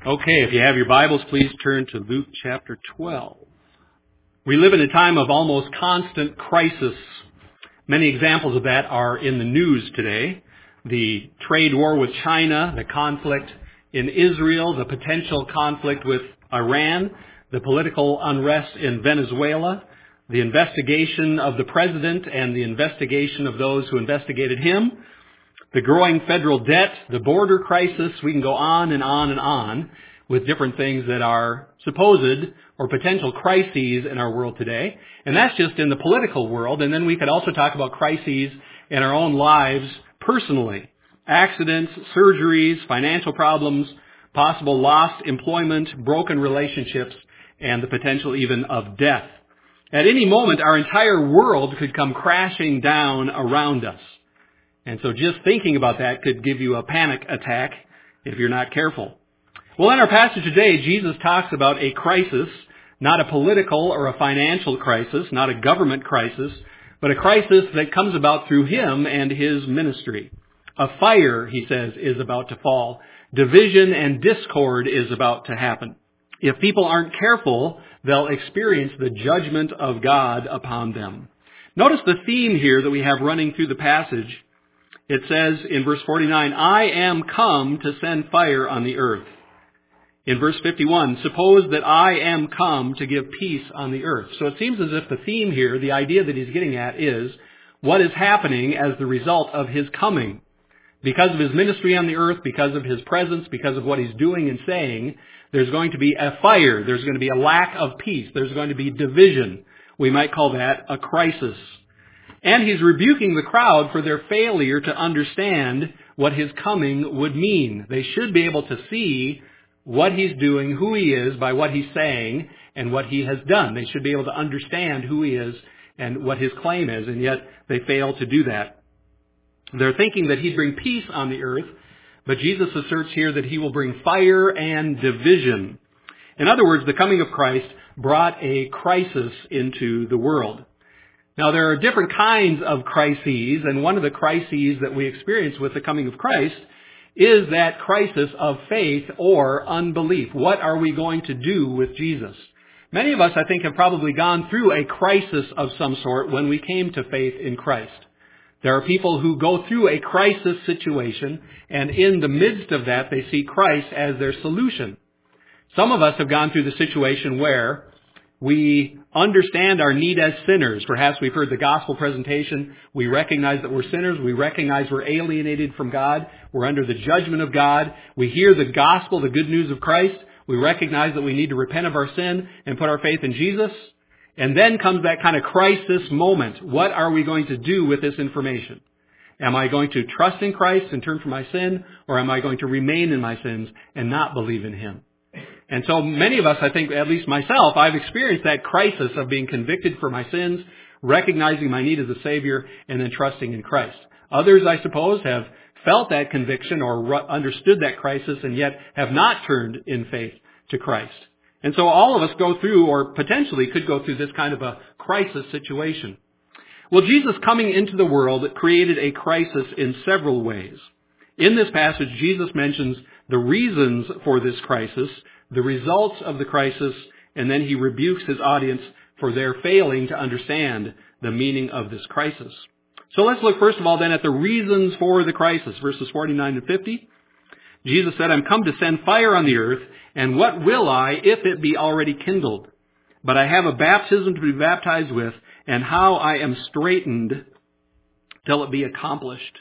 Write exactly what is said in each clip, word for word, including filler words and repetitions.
Okay, if you have your Bibles, please turn to Luke chapter twelve. We live in a time of almost constant crisis. Many examples of that are in the news today. The trade war with China, the conflict in Israel, the potential conflict with Iran, the political unrest in Venezuela, the investigation of the president and the investigation of those who investigated him, the growing federal debt, the border crisis. We can go on and on and on with different things that are supposed or potential crises in our world today. And that's just in the political world. And then we could also talk about crises in our own lives personally. Accidents, surgeries, financial problems, possible lost employment, broken relationships, and the potential even of death. At any moment, our entire world could come crashing down around us. And so just thinking about that could give you a panic attack if you're not careful. Well, in our passage today, Jesus talks about a crisis, not a political or a financial crisis, not a government crisis, but a crisis that comes about through him and his ministry. A fire, he says, is about to fall. Division and discord is about to happen. If people aren't careful, they'll experience the judgment of God upon them. Notice the theme here that we have running through the passage. It says in verse forty-nine, I am come to send fire on the earth. In verse fifty-one, suppose that I am come to give peace on the earth. So it seems as if the theme here, the idea that he's getting at is what is happening as the result of his coming. Because of his ministry on the earth, because of his presence, because of what he's doing and saying, there's going to be a fire. There's going to be a lack of peace. There's going to be division. We might call that a crisis. And he's rebuking the crowd for their failure to understand what his coming would mean. They should be able to see what he's doing, who he is, by what he's saying, and what he has done. They should be able to understand who he is and what his claim is, and yet they fail to do that. They're thinking that he'd bring peace on the earth, but Jesus asserts here that he will bring fire and division. In other words, the coming of Christ brought a crisis into the world. Now, there are different kinds of crises, and one of the crises that we experience with the coming of Christ is that crisis of faith or unbelief. What are we going to do with Jesus? Many of us, I think, have probably gone through a crisis of some sort when we came to faith in Christ. There are people who go through a crisis situation, and in the midst of that, they see Christ as their solution. Some of us have gone through the situation where we understand our need as sinners. Perhaps we've heard the gospel presentation. We recognize that we're sinners. We recognize we're alienated from God. We're under the judgment of God. We hear the gospel, the good news of Christ. We recognize that we need to repent of our sin and put our faith in Jesus. And then comes that kind of crisis moment. What are we going to do with this information? Am I going to trust in Christ and turn from my sin, or am I going to remain in my sins and not believe in him? And so many of us, I think, at least myself, I've experienced that crisis of being convicted for my sins, recognizing my need as a Savior, and then trusting in Christ. Others, I suppose, have felt that conviction or understood that crisis and yet have not turned in faith to Christ. And so all of us go through, or potentially could go through, this kind of a crisis situation. Well, Jesus coming into the world created a crisis in several ways. In this passage, Jesus mentions the reasons for this crisis, the results of the crisis, and then he rebukes his audience for their failing to understand the meaning of this crisis. So let's look first of all then at the reasons for the crisis, verses forty-nine to fifty. Jesus said, I'm come to send fire on the earth, and what will I if it be already kindled? But I have a baptism to be baptized with, and how I am straitened till it be accomplished.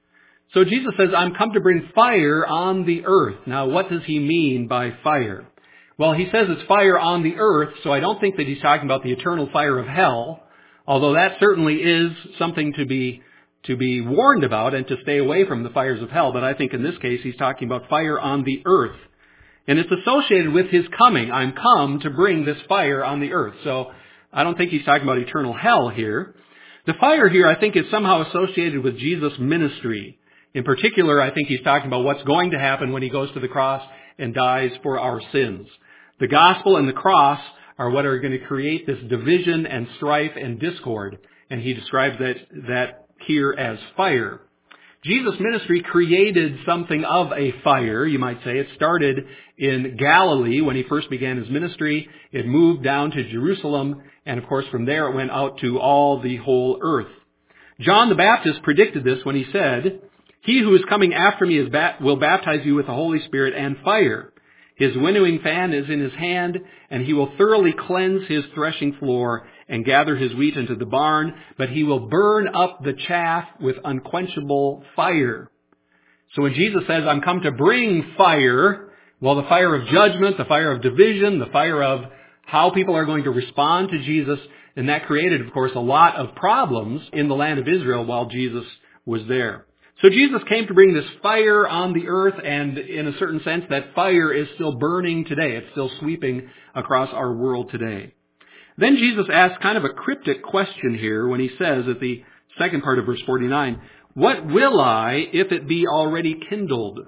So Jesus says, I'm come to bring fire on the earth. Now, what does he mean by fire? Well, he says it's fire on the earth, so I don't think that he's talking about the eternal fire of hell, although that certainly is something to be to be warned about and to stay away from the fires of hell. But I think in this case, he's talking about fire on the earth. And it's associated with his coming. I'm come to bring this fire on the earth. So I don't think he's talking about eternal hell here. The fire here, I think, is somehow associated with Jesus' ministry. In particular, I think he's talking about what's going to happen when he goes to the cross and dies for our sins. The gospel and the cross are what are going to create this division and strife and discord. And he describes that, that here as fire. Jesus' ministry created something of a fire, you might say. It started in Galilee when he first began his ministry. It moved down to Jerusalem, and of course from there it went out to all the whole earth. John the Baptist predicted this when he said, "He who is coming after me is ba- will baptize you with the Holy Spirit and fire. His winnowing fan is in his hand, and he will thoroughly cleanse his threshing floor and gather his wheat into the barn, but he will burn up the chaff with unquenchable fire." So when Jesus says, "I'm come to bring fire," well, the fire of judgment, the fire of division, the fire of how people are going to respond to Jesus, and that created, of course, a lot of problems in the land of Israel while Jesus was there. So Jesus came to bring this fire on the earth, and in a certain sense, that fire is still burning today. It's still sweeping across our world today. Then Jesus asks kind of a cryptic question here when he says at the second part of verse forty-nine, "What will I if it be already kindled?"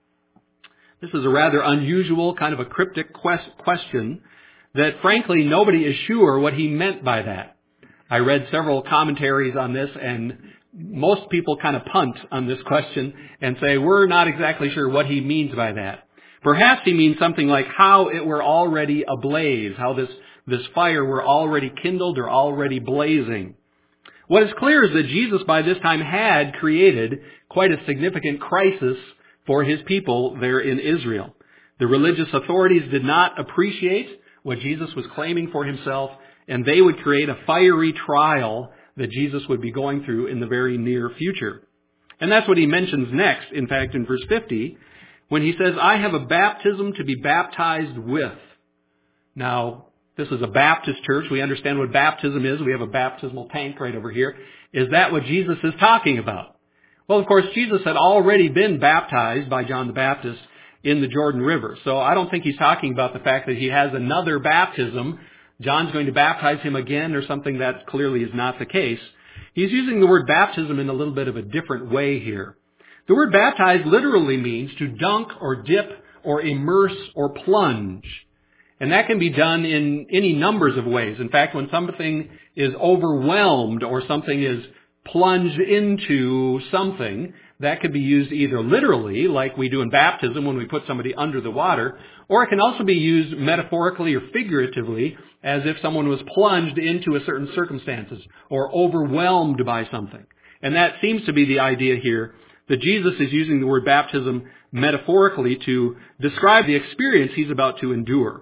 This is a rather unusual, kind of a cryptic quest- question that, frankly, nobody is sure what he meant by that. I read several commentaries on this, and most people kind of punt on this question and say, we're not exactly sure what he means by that. Perhaps he means something like how it were already ablaze, how this, this fire were already kindled or already blazing. What is clear is that Jesus by this time had created quite a significant crisis for his people there in Israel. The religious authorities did not appreciate what Jesus was claiming for himself, and they would create a fiery trial that Jesus would be going through in the very near future. And that's what he mentions next, in fact, in verse fifty, when he says, "I have a baptism to be baptized with." Now, this is a Baptist church. We understand what baptism is. We have a baptismal tank right over here. Is that what Jesus is talking about? Well, of course, Jesus had already been baptized by John the Baptist in the Jordan River. So I don't think he's talking about the fact that he has another baptism. John's going to baptize him again or something. That clearly is not the case. He's using the word baptism in a little bit of a different way here. The word baptize literally means to dunk or dip or immerse or plunge. And that can be done in any numbers of ways. In fact, when something is overwhelmed or something is plunged into something, that could be used either literally, like we do in baptism when we put somebody under the water, or it can also be used metaphorically or figuratively, as if someone was plunged into a certain circumstances or overwhelmed by something. And that seems to be the idea here, that Jesus is using the word baptism metaphorically to describe the experience he's about to endure.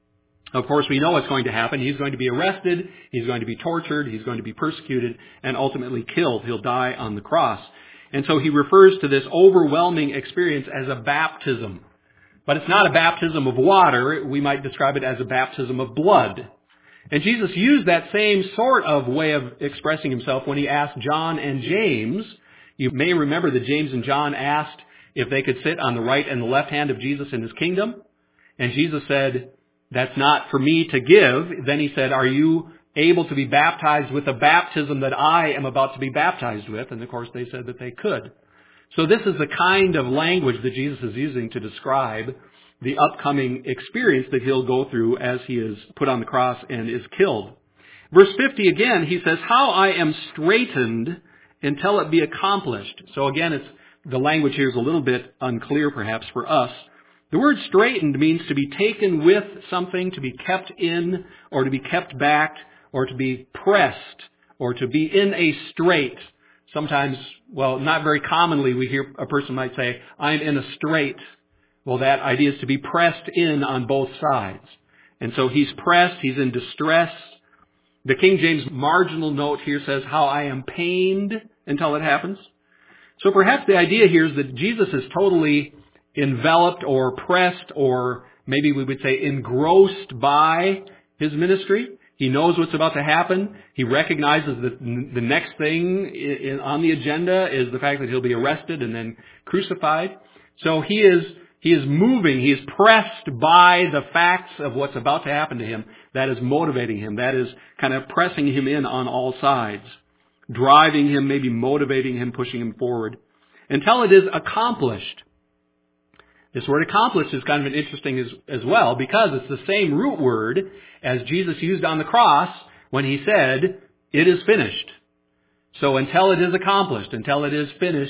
Of course, we know what's going to happen. He's going to be arrested, he's going to be tortured, he's going to be persecuted, and ultimately killed. He'll die on the cross. And so he refers to this overwhelming experience as a baptism. But it's not a baptism of water. We might describe it as a baptism of blood. And Jesus used that same sort of way of expressing himself when he asked John and James. You may remember that James and John asked if they could sit on the right and the left hand of Jesus in his kingdom. And Jesus said, "That's not for me to give." Then he said, "Are you able to be baptized with the baptism that I am about to be baptized with?" And of course they said that they could. So this is the kind of language that Jesus is using to describe the upcoming experience that he'll go through as he is put on the cross and is killed. Verse fifty again, he says, "How I am straitened until it be accomplished." So again, it's the language here is a little bit unclear perhaps for us. The word straitened means to be taken with something, to be kept in, or to be kept back, or to be pressed, or to be in a strait. Sometimes, well, not very commonly, we hear a person might say, "I'm in a strait." Well, that idea is to be pressed in on both sides. And so he's pressed, he's in distress. The King James marginal note here says, "How I am pained until it happens." So perhaps the idea here is that Jesus is totally enveloped or pressed, or maybe we would say engrossed by his ministry. He knows what's about to happen. He recognizes that the next thing on the agenda is the fact that he'll be arrested and then crucified. So he is he is moving. He is pressed by the facts of what's about to happen to him. That is motivating him. That is kind of pressing him in on all sides, driving him, maybe motivating him, pushing him forward, until it is accomplished. This word accomplished is kind of an interesting as, as well, because it's the same root word as Jesus used on the cross when he said, "It is finished." So until it is accomplished, until it is finished,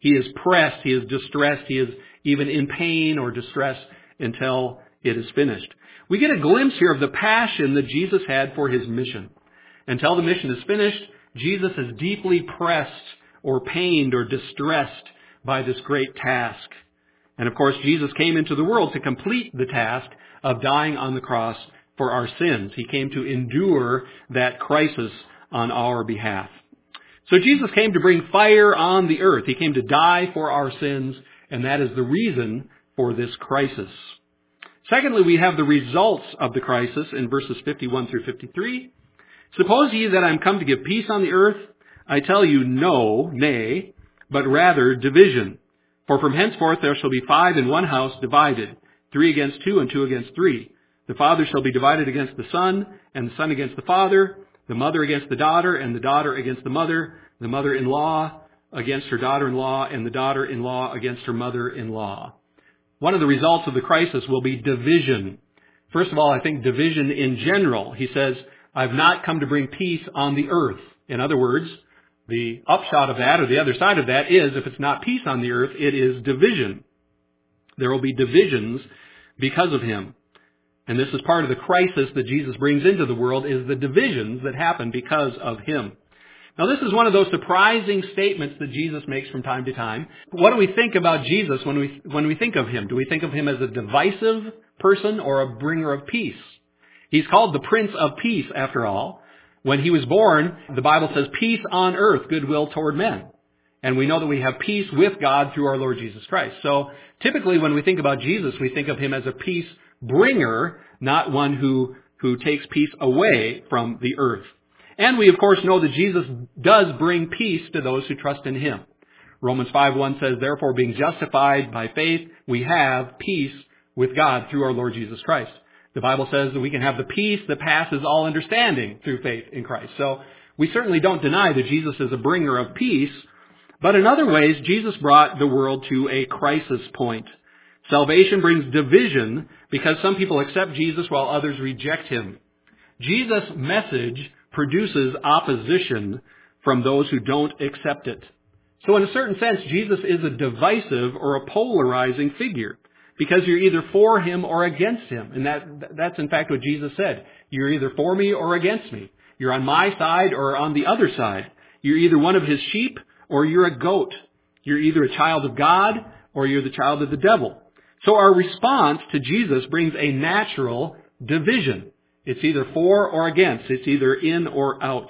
He is pressed, he is distressed, he is even in pain or distress until it is finished. We get a glimpse here of the passion that Jesus had for his mission. Until the mission is finished, Jesus is deeply pressed or pained or distressed by this great task. And of course, Jesus came into the world to complete the task of dying on the cross for our sins. He came to endure that crisis on our behalf. So Jesus came to bring fire on the earth. He came to die for our sins, and that is the reason for this crisis. Secondly, we have the results of the crisis in verses fifty-one through fifty-three. Suppose ye that I am come to give peace on the earth? I tell you, no, nay, but rather division. For from henceforth there shall be five in one house divided, three against two and two against three. The father shall be divided against the son, and the son against the father, the mother against the daughter, and the daughter against the mother, the mother-in-law against her daughter-in-law, and the daughter-in-law against her mother-in-law. One of the results of the crisis will be division. First of all, I think division in general. He says, I've not come to bring peace on the earth. In other words, the upshot of that, or the other side of that, is if it's not peace on the earth, it is division. There will be divisions because of him. And this is part of the crisis that Jesus brings into the world, is the divisions that happen because of him. Now, this is one of those surprising statements that Jesus makes from time to time. What do we think about Jesus when we when we think of him? Do we think of him as a divisive person or a bringer of peace? He's called the Prince of Peace, after all. When he was born, the Bible says, peace on earth, goodwill toward men. And we know that we have peace with God through our Lord Jesus Christ. So typically when we think about Jesus, we think of him as a peace bringer, not one who, who takes peace away from the earth. And we, of course, know that Jesus does bring peace to those who trust in him. Romans five one says, therefore, being justified by faith, we have peace with God through our Lord Jesus Christ. The Bible says that we can have the peace that passes all understanding through faith in Christ. So we certainly don't deny that Jesus is a bringer of peace, but in other ways, Jesus brought the world to a crisis point. Salvation brings division because some people accept Jesus while others reject him. Jesus' message produces opposition from those who don't accept it. So in a certain sense, Jesus is a divisive or a polarizing figure because you're either for him or against him. And that that's in fact what Jesus said. You're either for me or against me. You're on my side or on the other side. You're either one of his sheep or you're a goat. You're either a child of God or you're the child of the devil. So our response to Jesus brings a natural division. It's either for or against. It's either in or out.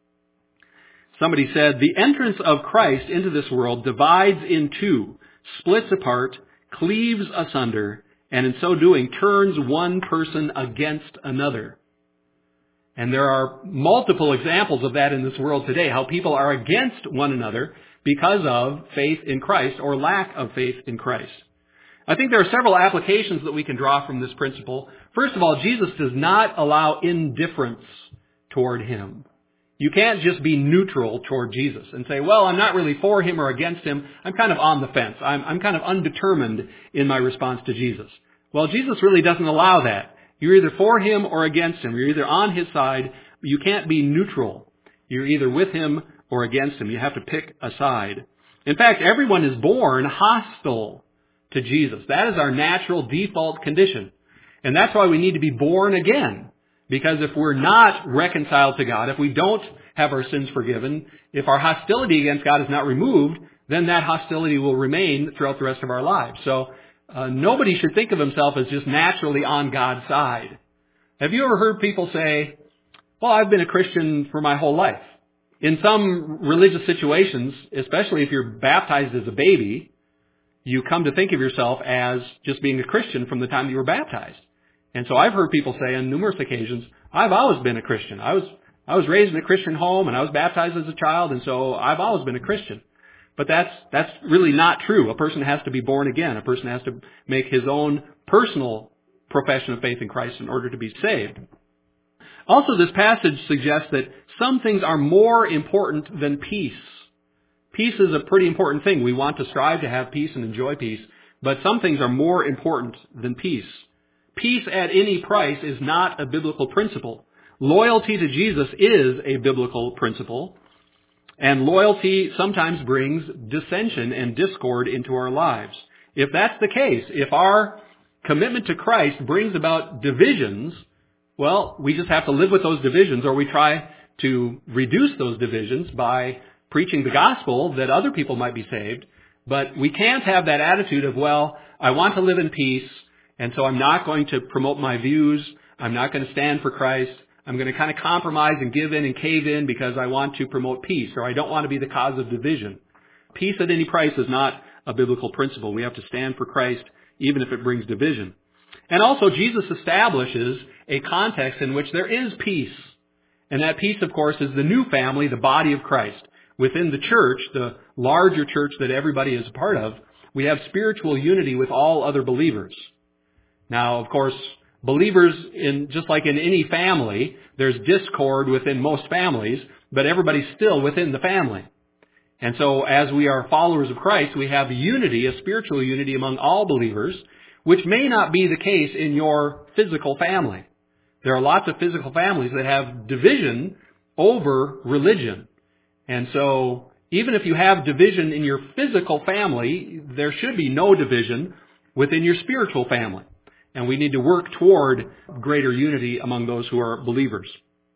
Somebody said, the entrance of Christ into this world divides in two, splits apart, cleaves asunder, and in so doing turns one person against another. And there are multiple examples of that in this world today, how people are against one another because of faith in Christ or lack of faith in Christ. I think there are several applications that we can draw from this principle. First of all, Jesus does not allow indifference toward him. You can't just be neutral toward Jesus and say, well, I'm not really for him or against him. I'm kind of on the fence. I'm, I'm kind of undetermined in my response to Jesus. Well, Jesus really doesn't allow that. You're either for him or against him. You're either on his side. You can't be neutral. You're either with him or against him. You have to pick a side. In fact, everyone is born hostile to Jesus. That is our natural default condition. And that's why we need to be born again. Because if we're not reconciled to God, if we don't have our sins forgiven, if our hostility against God is not removed, then that hostility will remain throughout the rest of our lives. So uh, nobody should think of himself as just naturally on God's side. Have you ever heard people say, well, I've been a Christian for my whole life? In some religious situations, especially if you're baptized as a baby, you come to think of yourself as just being a Christian from the time that you were baptized. And so I've heard people say on numerous occasions, I've always been a Christian. I was I was raised in a Christian home and I was baptized as a child, and so I've always been a Christian. But that's that's really not true. A person has to be born again. A person has to make his own personal profession of faith in Christ in order to be saved. Also, this passage suggests that some things are more important than peace. Peace is a pretty important thing. We want to strive to have peace and enjoy peace, but some things are more important than peace. Peace at any price is not a biblical principle. Loyalty to Jesus is a biblical principle. And loyalty sometimes brings dissension and discord into our lives. If that's the case, if our commitment to Christ brings about divisions, well, we just have to live with those divisions, or we try to reduce those divisions by preaching the gospel that other people might be saved. But we can't have that attitude of, well, I want to live in peace, and so I'm not going to promote my views. I'm not going to stand for Christ. I'm going to kind of compromise and give in and cave in because I want to promote peace, or I don't want to be the cause of division. Peace at any price is not a biblical principle. We have to stand for Christ even if it brings division. And also, Jesus establishes a context in which there is peace. And that peace, of course, is the new family, the body of Christ. Within the church, the larger church that everybody is a part of, we have spiritual unity with all other believers. Now, of course, believers, in just like in any family, there's discord within most families, but everybody's still within the family. And so as we are followers of Christ, we have unity, a spiritual unity among all believers, which may not be the case in your physical family. There are lots of physical families that have division over religion. And so even if you have division in your physical family, there should be no division within your spiritual family. And we need to work toward greater unity among those who are believers.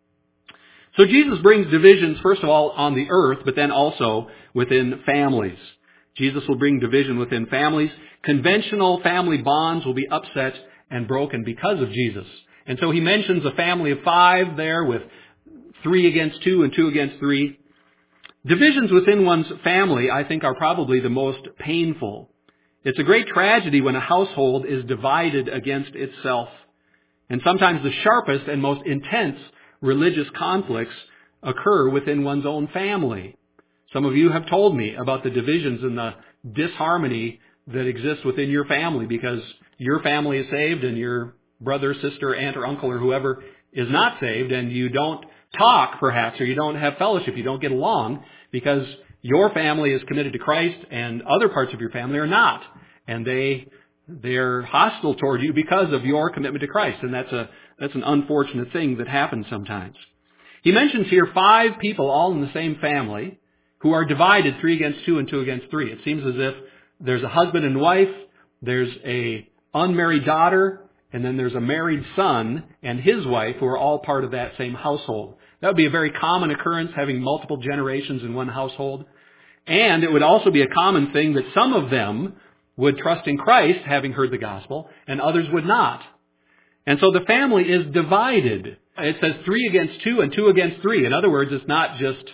So Jesus brings divisions, first of all, on the earth, but then also within families. Jesus will bring division within families. Conventional family bonds will be upset and broken because of Jesus. And so he mentions a family of five there with three against two and two against three. Divisions within one's family, I think, are probably the most painful. It's a great tragedy when a household is divided against itself. And sometimes the sharpest and most intense religious conflicts occur within one's own family. Some of you have told me about the divisions and the disharmony that exists within your family because your family is saved and your brother, sister, aunt, or uncle, or whoever is not saved, and you don't talk, perhaps, or you don't have fellowship, you don't get along because your family is committed to Christ and other parts of your family are not. And they, they're hostile toward you because of your commitment to Christ. And that's a, that's an unfortunate thing that happens sometimes. He mentions here five people all in the same family who are divided three against two and two against three. It seems as if there's a husband and wife, there's a unmarried daughter, and then there's a married son and his wife who are all part of that same household. That would be a very common occurrence, having multiple generations in one household. And it would also be a common thing that some of them would trust in Christ, having heard the gospel, and others would not. And so the family is divided. It says three against two and two against three. In other words, it's not just,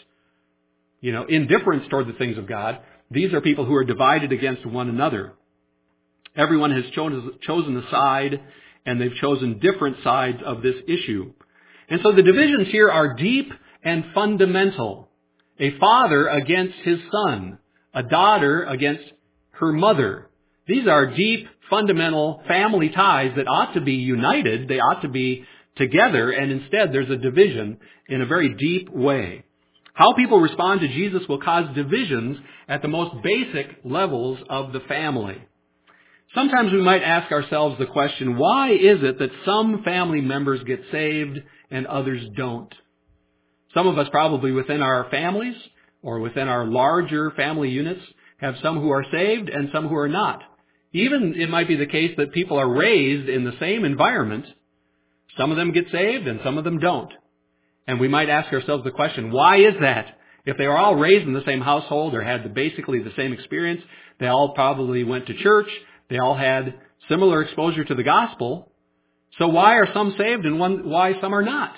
you know, indifference toward the things of God. These are people who are divided against one another. Everyone has chosen, chosen a side, and they've chosen different sides of this issue. And so the divisions here are deep and fundamental. A father against his son. A daughter against her mother. These are deep, fundamental family ties that ought to be united. They ought to be together, and instead there's a division in a very deep way. How people respond to Jesus will cause divisions at the most basic levels of the family. Sometimes we might ask ourselves the question, why is it that some family members get saved and others don't? Some of us probably within our families or within our larger family units have some who are saved and some who are not. Even it might be the case that people are raised in the same environment. Some of them get saved and some of them don't. And we might ask ourselves the question, why is that? If they were all raised in the same household or had the, basically the same experience, they all probably went to church, they all had similar exposure to the gospel, so why are some saved and one, why some are not?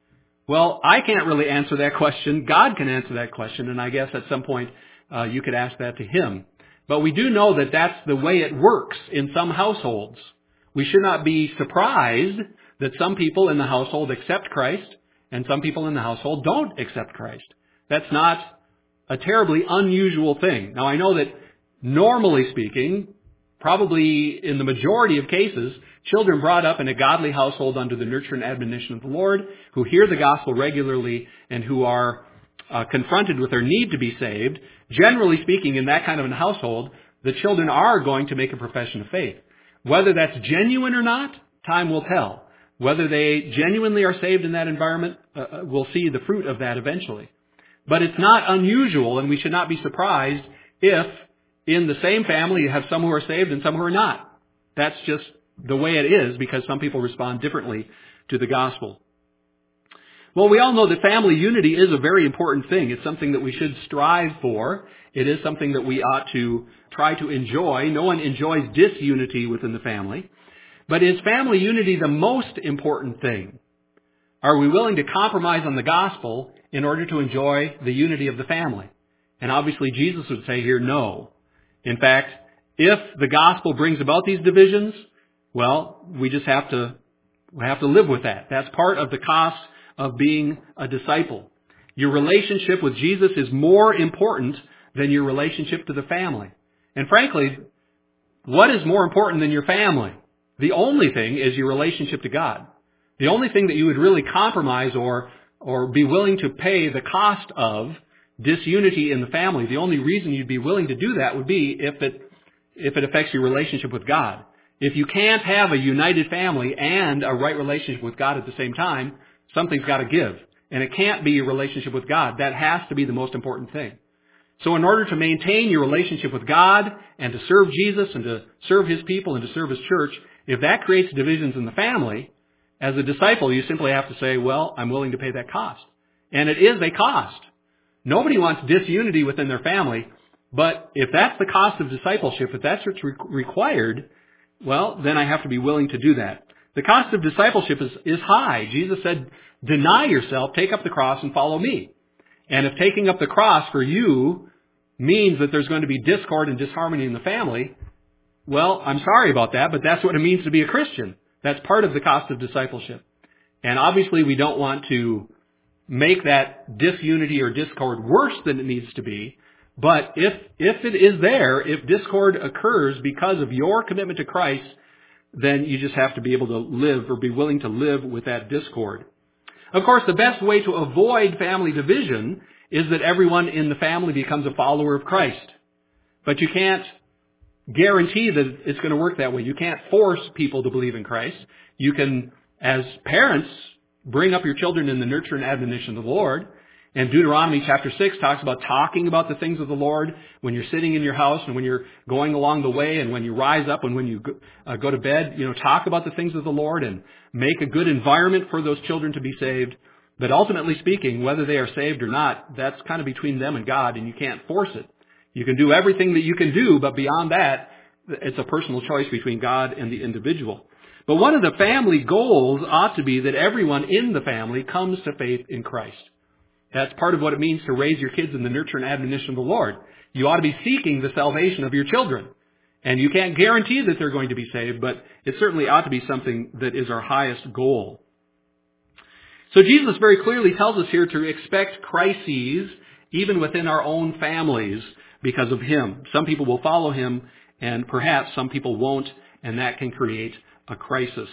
Well, I can't really answer that question. God can answer that question, and I guess at some point uh, you could ask that to Him. But we do know that that's the way it works in some households. We should not be surprised that some people in the household accept Christ and some people in the household don't accept Christ. That's not a terribly unusual thing. Now, I know that normally speaking, probably in the majority of cases, children brought up in a godly household under the nurture and admonition of the Lord, who hear the gospel regularly and who are uh, confronted with their need to be saved, generally speaking, in that kind of a household, the children are going to make a profession of faith. Whether that's genuine or not, time will tell. Whether they genuinely are saved in that environment, uh, we'll see the fruit of that eventually. But it's not unusual, and we should not be surprised if in the same family you have some who are saved and some who are not. That's just the way it is, because some people respond differently to the gospel. Well, we all know that family unity is a very important thing. It's something that we should strive for. It is something that we ought to try to enjoy. No one enjoys disunity within the family. But is family unity the most important thing? Are we willing to compromise on the gospel in order to enjoy the unity of the family? And obviously Jesus would say here, no. In fact, if the gospel brings about these divisions, well, we just have to, we have to live with that. That's part of the cost of being a disciple. Your relationship with Jesus is more important than your relationship to the family. And frankly, what is more important than your family? The only thing is your relationship to God. The only thing that you would really compromise or or be willing to pay the cost of disunity in the family, the only reason you'd be willing to do that would be if it if it affects your relationship with God. If you can't have a united family and a right relationship with God at the same time, something's got to give. And it can't be your relationship with God. That has to be the most important thing. So in order to maintain your relationship with God and to serve Jesus and to serve His people and to serve His church, if that creates divisions in the family, as a disciple, you simply have to say, well, I'm willing to pay that cost. And it is a cost. Nobody wants disunity within their family, but if that's the cost of discipleship, if that's what's re- required, well, then I have to be willing to do that. The cost of discipleship is, is high. Jesus said, deny yourself, take up the cross, and follow me. And if taking up the cross for you means that there's going to be discord and disharmony in the family, well, I'm sorry about that, but that's what it means to be a Christian. That's part of the cost of discipleship. And obviously we don't want to make that disunity or discord worse than it needs to be. But if, if it is there, if discord occurs because of your commitment to Christ, then you just have to be able to live or be willing to live with that discord. Of course, the best way to avoid family division is that everyone in the family becomes a follower of Christ. But you can't guarantee that it's going to work that way. You can't force people to believe in Christ. You can, as parents, bring up your children in the nurture and admonition of the Lord. And Deuteronomy chapter six talks about talking about the things of the Lord when you're sitting in your house and when you're going along the way and when you rise up and when you go, uh, go to bed. You know, talk about the things of the Lord and make a good environment for those children to be saved. But ultimately speaking, whether they are saved or not, that's kind of between them and God, and you can't force it. You can do everything that you can do, but beyond that, it's a personal choice between God and the individual. But one of the family goals ought to be that everyone in the family comes to faith in Christ. That's part of what it means to raise your kids in the nurture and admonition of the Lord. You ought to be seeking the salvation of your children. And you can't guarantee that they're going to be saved, but it certainly ought to be something that is our highest goal. So Jesus very clearly tells us here to expect crises even within our own families because of Him. Some people will follow Him, and perhaps some people won't, and that can create a crisis.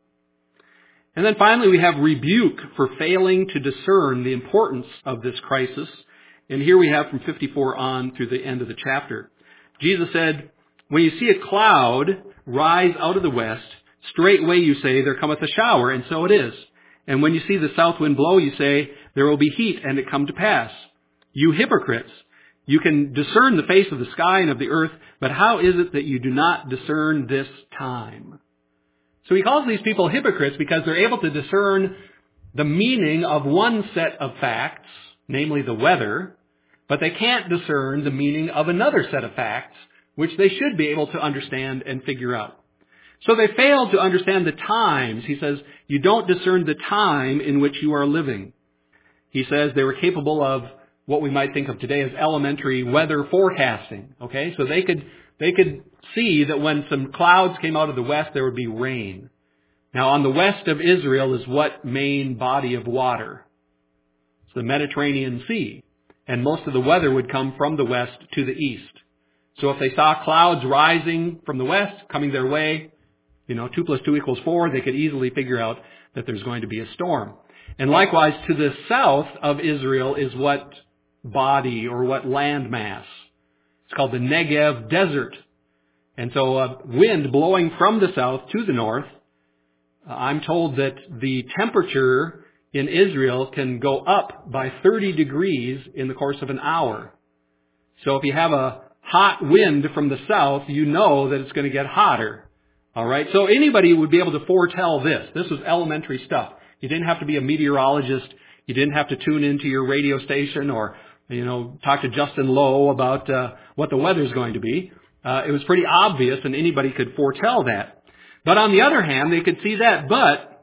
And then finally, we have rebuke for failing to discern the importance of this crisis. And here we have from fifty-four on through the end of the chapter. Jesus said, when you see a cloud rise out of the west, straightway you say, there cometh a shower, and so it is. And when you see the south wind blow, you say, there will be heat, and it come to pass. You hypocrites, you can discern the face of the sky and of the earth, but how is it that you do not discern this time? So he calls these people hypocrites because they're able to discern the meaning of one set of facts, namely the weather, but they can't discern the meaning of another set of facts, which they should be able to understand and figure out. So they fail to understand the times. He says, you don't discern the time in which you are living. He says they were capable of what we might think of today as elementary weather forecasting. Okay, so they could they could see that when some clouds came out of the west, there would be rain. Now, on the west of Israel is what main body of water? It's the Mediterranean Sea. And most of the weather would come from the west to the east. So if they saw clouds rising from the west, coming their way, you know, two plus two equals four, they could easily figure out that there's going to be a storm. And likewise, to the south of Israel is what body or what land mass? It's called the Negev Desert. And so a wind blowing from the south to the north, uh, I'm told that the temperature in Israel can go up by thirty degrees in the course of an hour. So if you have a hot wind from the south, you know that it's going to get hotter. All right? So anybody would be able to foretell this. This was elementary stuff. You didn't have to be a meteorologist. You didn't have to tune into your radio station or, you know, talk to Justin Lowe about uh, what the weather's going to be. Uh, it was pretty obvious, and anybody could foretell that. But on the other hand, they could see that. But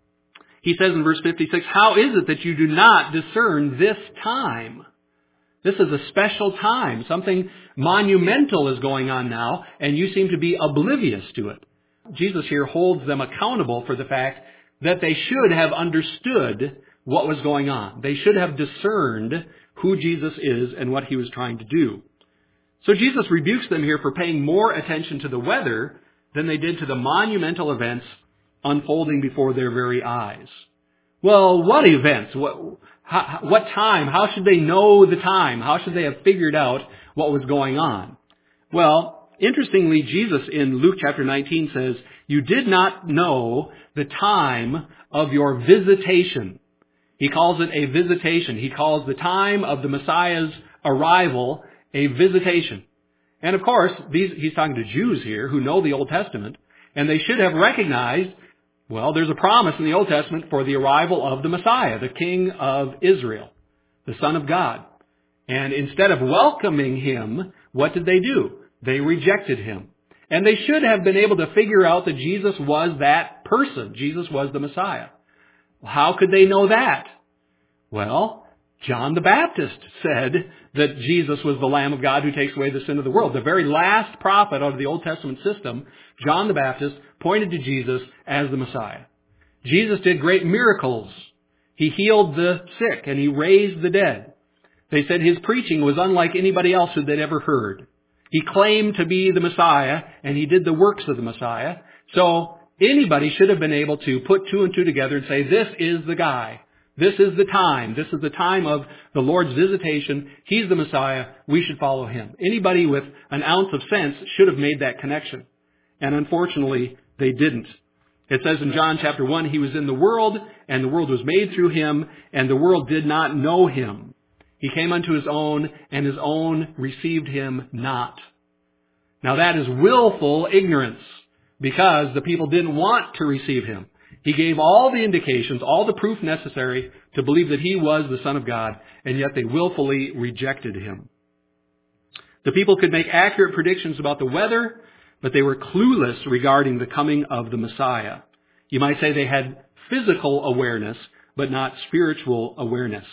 he says in verse fifty-six, how is it that you do not discern this time? This is a special time. Something monumental is going on now, and you seem to be oblivious to it. Jesus here holds them accountable for the fact that they should have understood what was going on. They should have discerned who Jesus is and what he was trying to do. So Jesus rebukes them here for paying more attention to the weather than they did to the monumental events unfolding before their very eyes. Well, what events? What, how, what time? How should they know the time? How should they have figured out what was going on? Well, interestingly, Jesus in Luke chapter nineteen says, you did not know the time of your visitation. He calls it a visitation. He calls the time of the Messiah's arrival a visitation. And of course, these, he's talking to Jews here who know the Old Testament, and they should have recognized, well, there's a promise in the Old Testament for the arrival of the Messiah, the King of Israel, the Son of God. And instead of welcoming him, what did they do? They rejected him. And they should have been able to figure out that Jesus was that person. Jesus was the Messiah. How could they know that? Well, John the Baptist said that Jesus was the Lamb of God who takes away the sin of the world. The very last prophet out of the Old Testament system, John the Baptist, pointed to Jesus as the Messiah. Jesus did great miracles. He healed the sick and he raised the dead. They said his preaching was unlike anybody else who they'd ever heard. He claimed to be the Messiah and he did the works of the Messiah. So anybody should have been able to put two and two together and say, this is the guy. This is the time. This is the time of the Lord's visitation. He's the Messiah. We should follow him. Anybody with an ounce of sense should have made that connection. And unfortunately, they didn't. It says in John chapter one, he was in the world, and the world was made through him, and the world did not know him. He came unto his own, and his own received him not. Now that is willful ignorance, because the people didn't want to receive him. He gave all the indications, all the proof necessary to believe that he was the Son of God, and yet they willfully rejected him. The people could make accurate predictions about the weather, but they were clueless regarding the coming of the Messiah. You might say they had physical awareness, but not spiritual awareness.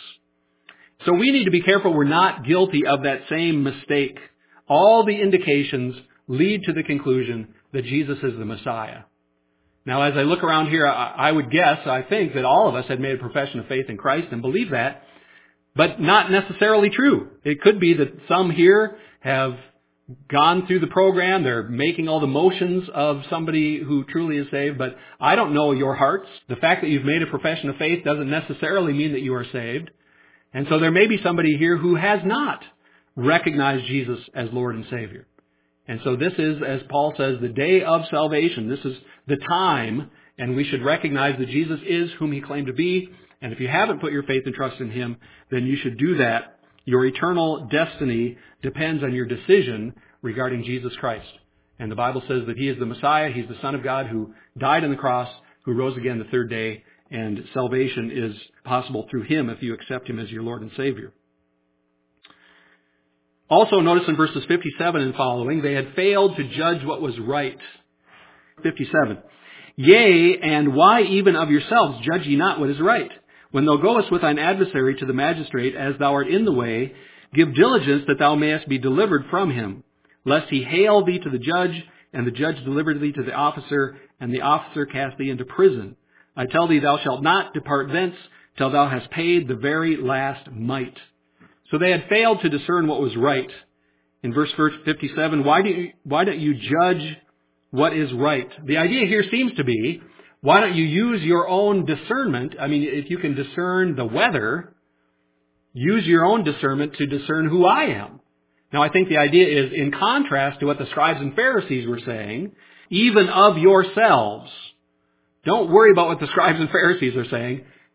So we need to be careful we're not guilty of that same mistake. All the indications lead to the conclusion that Jesus is the Messiah. Now, as I look around here, I would guess, I think that all of us had made a profession of faith in Christ and believe that, but not necessarily true. It could be that some here have gone through the program, they're making all the motions of somebody who truly is saved, but I don't know your hearts. The fact that you've made a profession of faith doesn't necessarily mean that you are saved. And so there may be somebody here who has not recognized Jesus as Lord and Savior. And so this is, as Paul says, the day of salvation. This is the time, and we should recognize that Jesus is whom he claimed to be. And if you haven't put your faith and trust in him, then you should do that. Your eternal destiny depends on your decision regarding Jesus Christ. And the Bible says that he is the Messiah. He's the Son of God who died on the cross, who rose again the third day. And salvation is possible through him if you accept him as your Lord and Savior. Also, notice in verses fifty-seven and following, they had failed to judge what was right. fifty-seven. Yea, and why even of yourselves judge ye not what is right? When thou goest with thine adversary to the magistrate, as thou art in the way, give diligence that thou mayest be delivered from him, lest he hale thee to the judge, and the judge deliver thee to the officer, and the officer cast thee into prison. I tell thee, thou shalt not depart thence till thou hast paid the very last mite. So they had failed to discern what was right. In verse fifty-seven, why do you, why don't you judge what is right? The idea here seems to be, why don't you use your own discernment? I mean, if you can discern the weather, use your own discernment to discern who I am. Now, I think the idea is in contrast to what the scribes and Pharisees were saying, even of yourselves. Don't worry about what the scribes and Pharisees are saying.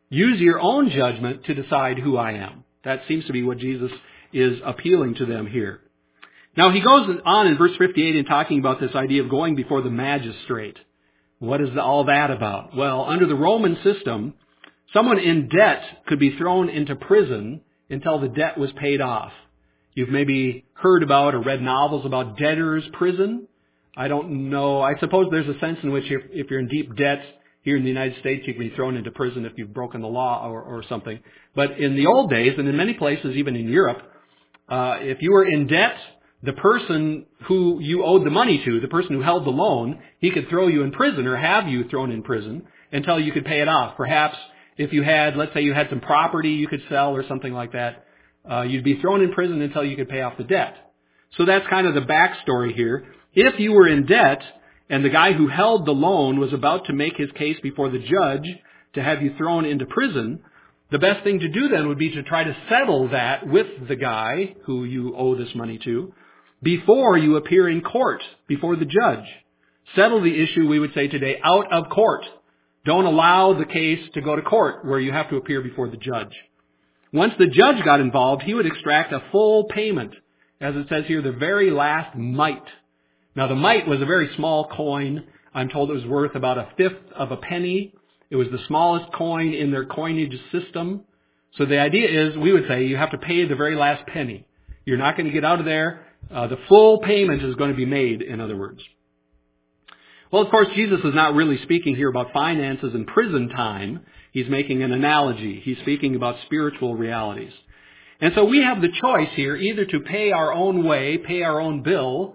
Use your own judgment to decide who I am. That seems to be what Jesus is appealing to them here. Now he goes on in verse fifty-eight in talking about this idea of going before the magistrate. What is all that about? Well, under the Roman system, someone in debt could be thrown into prison until the debt was paid off. You've maybe heard about or read novels about debtor's prison. I don't know. I suppose there's a sense in which if, if you're in deep debt here in the United States, you can be thrown into prison if you've broken the law or, or something. But in the old days, and in many places, even in Europe, uh, if you were in debt, the person who you owed the money to, the person who held the loan, he could throw you in prison or have you thrown in prison until you could pay it off. Perhaps if you had, let's say you had some property you could sell or something like that, uh, you'd be thrown in prison until you could pay off the debt. So that's kind of the backstory here. If you were in debt and the guy who held the loan was about to make his case before the judge to have you thrown into prison, the best thing to do then would be to try to settle that with the guy who you owe this money to before you appear in court before the judge. Settle the issue, we would say today, out of court. Don't allow the case to go to court where you have to appear before the judge. Once the judge got involved, he would extract a full payment. As it says here, the very last mite. Now the mite was a very small coin. I'm told it was worth about a fifth of a penny. It was the smallest coin in their coinage system. So the idea is, we would say, you have to pay the very last penny. You're not going to get out of there. Uh, the full payment is going to be made, in other words. Well, of course, Jesus is not really speaking here about finances and prison time. He's making an analogy. He's speaking about spiritual realities. And so we have the choice here either to pay our own way, pay our own bill,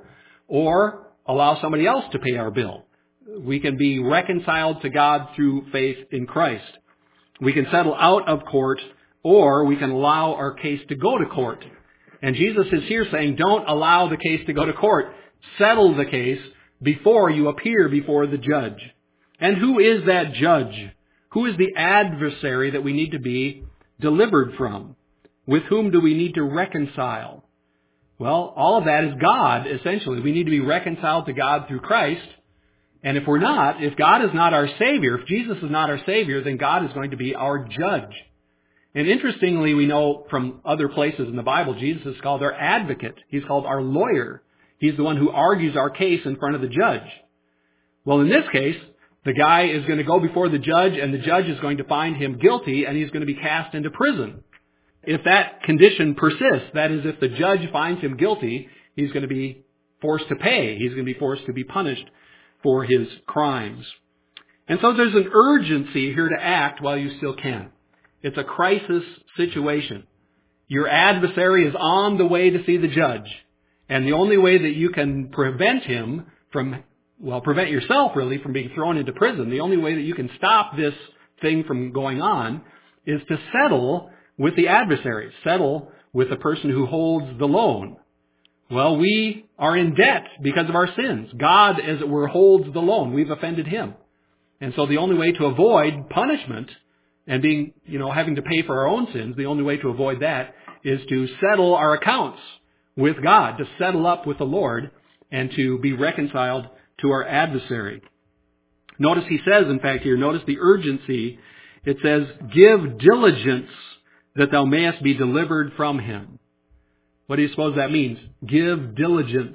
or allow somebody else to pay our bill. We can be reconciled to God through faith in Christ. We can settle out of court, or we can allow our case to go to court. And Jesus is here saying, don't allow the case to go to court. Settle the case before you appear before the judge. And who is that judge? Who is the adversary that we need to be delivered from? With whom do we need to reconcile? Well, all of that is God, essentially. We need to be reconciled to God through Christ. And if we're not, if God is not our Savior, if Jesus is not our Savior, then God is going to be our judge. And interestingly, we know from other places in the Bible, Jesus is called our advocate. He's called our lawyer. He's the one who argues our case in front of the judge. Well, in this case, the guy is going to go before the judge, and the judge is going to find him guilty, and he's going to be cast into prison. If that condition persists, that is, if the judge finds him guilty, he's going to be forced to pay. He's going to be forced to be punished for his crimes. And so there's an urgency here to act while you still can. It's a crisis situation. Your adversary is on the way to see the judge. And the only way that you can prevent him from, well, prevent yourself really from being thrown into prison, the only way that you can stop this thing from going on is to settle with the adversary, settle with the person who holds the loan. Well, we are in debt because of our sins. God, as it were, holds the loan. We've offended him. And so the only way to avoid punishment and being, you know, having to pay for our own sins, the only way to avoid that is to settle our accounts with God, to settle up with the Lord and to be reconciled to our adversary. Notice he says, in fact, here, notice the urgency. It says, give diligence that thou mayest be delivered from him. What do you suppose that means? Give diligence.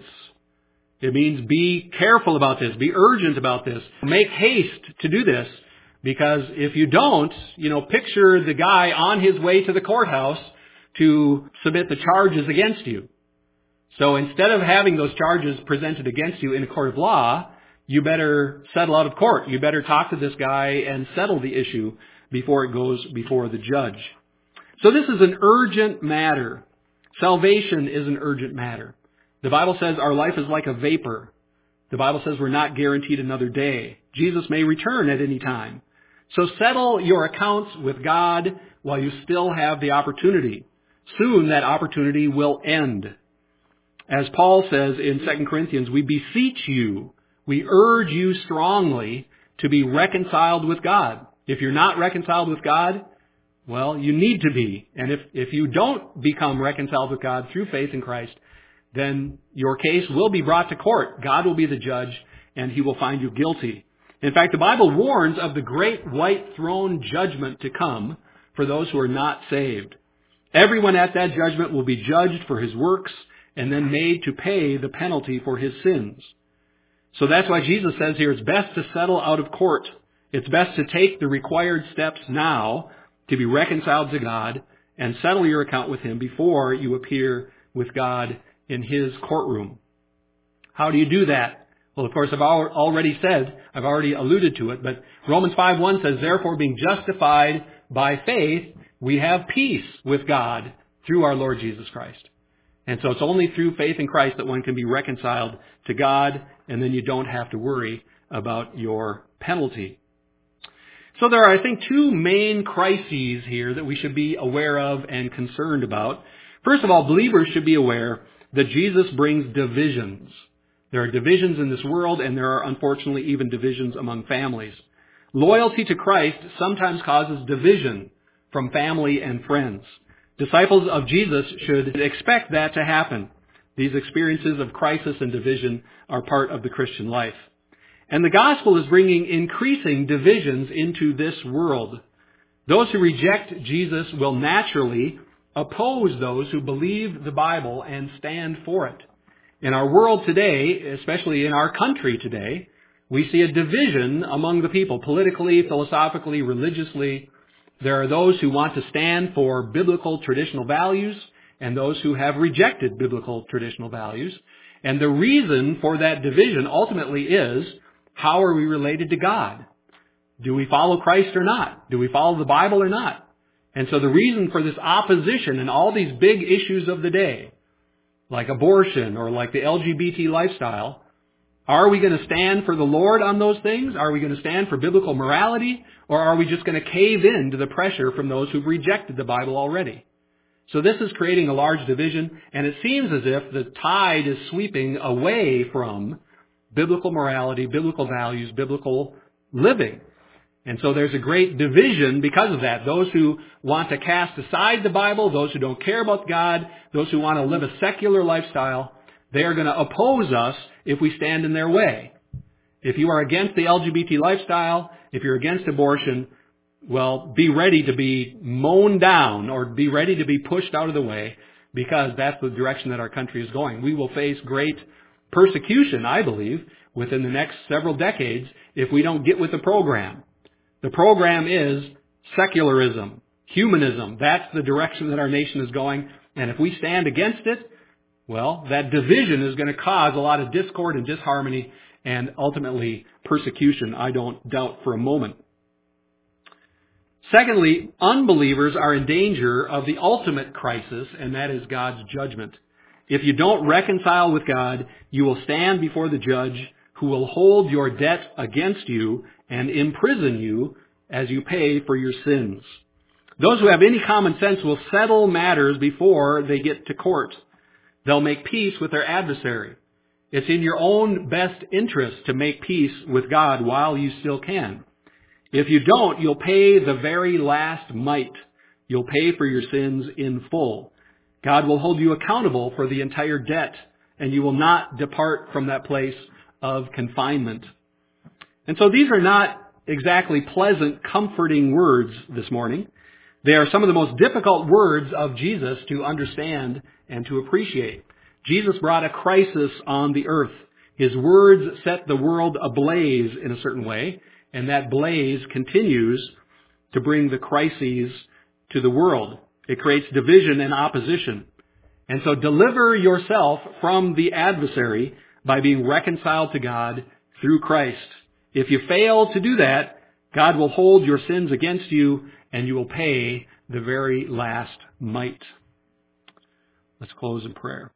It means be careful about this. Be urgent about this. Make haste to do this. Because if you don't, you know, picture the guy on his way to the courthouse to submit the charges against you. So instead of having those charges presented against you in a court of law, you better settle out of court. You better talk to this guy and settle the issue before it goes before the judge. So this is an urgent matter. Salvation is an urgent matter. The Bible says our life is like a vapor. The Bible says we're not guaranteed another day. Jesus may return at any time. So settle your accounts with God while you still have the opportunity. Soon that opportunity will end. As Paul says in Second Corinthians, we beseech you, we urge you strongly to be reconciled with God. If you're not reconciled with God, well, you need to be. And if, if you don't become reconciled with God through faith in Christ, then your case will be brought to court. God will be the judge, and he will find you guilty. In fact, the Bible warns of the great white throne judgment to come for those who are not saved. Everyone at that judgment will be judged for his works and then made to pay the penalty for his sins. So that's why Jesus says here it's best to settle out of court. It's best to take the required steps now to be reconciled to God and settle your account with him before you appear with God in his courtroom. How do you do that? Well, of course, I've already said, I've already alluded to it, but Romans five one says, therefore, being justified by faith, we have peace with God through our Lord Jesus Christ. And so it's only through faith in Christ that one can be reconciled to God, and then you don't have to worry about your penalty. So there are, I think, two main crises here that we should be aware of and concerned about. First of all, believers should be aware that Jesus brings divisions. There are divisions in this world, and there are, unfortunately, even divisions among families. Loyalty to Christ sometimes causes division from family and friends. Disciples of Jesus should expect that to happen. These experiences of crisis and division are part of the Christian life. And the gospel is bringing increasing divisions into this world. Those who reject Jesus will naturally oppose those who believe the Bible and stand for it. In our world today, especially in our country today, we see a division among the people, politically, philosophically, religiously. There are those who want to stand for biblical traditional values and those who have rejected biblical traditional values. And the reason for that division ultimately is, how are we related to God? Do we follow Christ or not? Do we follow the Bible or not? And so the reason for this opposition and all these big issues of the day, like abortion or like the L G B T lifestyle, are we going to stand for the Lord on those things? Are we going to stand for biblical morality? Or are we just going to cave in to the pressure from those who've rejected the Bible already? So this is creating a large division, and it seems as if the tide is sweeping away from biblical morality, biblical values, biblical living. And so there's a great division because of that. Those who want to cast aside the Bible, those who don't care about God, those who want to live a secular lifestyle, they are going to oppose us if we stand in their way. If you are against the L G B T lifestyle, if you're against abortion, well, be ready to be mown down or be ready to be pushed out of the way, because that's the direction that our country is going. We will face great persecution, I believe, within the next several decades if we don't get with the program. The program is secularism, humanism. That's the direction that our nation is going. And if we stand against it, well, that division is going to cause a lot of discord and disharmony and ultimately persecution, I don't doubt for a moment. Secondly, unbelievers are in danger of the ultimate crisis, and that is God's judgment. If you don't reconcile with God, you will stand before the judge who will hold your debt against you and imprison you as you pay for your sins. Those who have any common sense will settle matters before they get to court. They'll make peace with their adversary. It's in your own best interest to make peace with God while you still can. If you don't, you'll pay the very last mite. You'll pay for your sins in full. God will hold you accountable for the entire debt, and you will not depart from that place of confinement. And so these are not exactly pleasant, comforting words this morning. They are some of the most difficult words of Jesus to understand and to appreciate. Jesus brought a crisis on the earth. His words set the world ablaze in a certain way, and that blaze continues to bring the crises to the world. It creates division and opposition. And so deliver yourself from the adversary by being reconciled to God through Christ. If you fail to do that, God will hold your sins against you, and you will pay the very last mite. Let's close in prayer.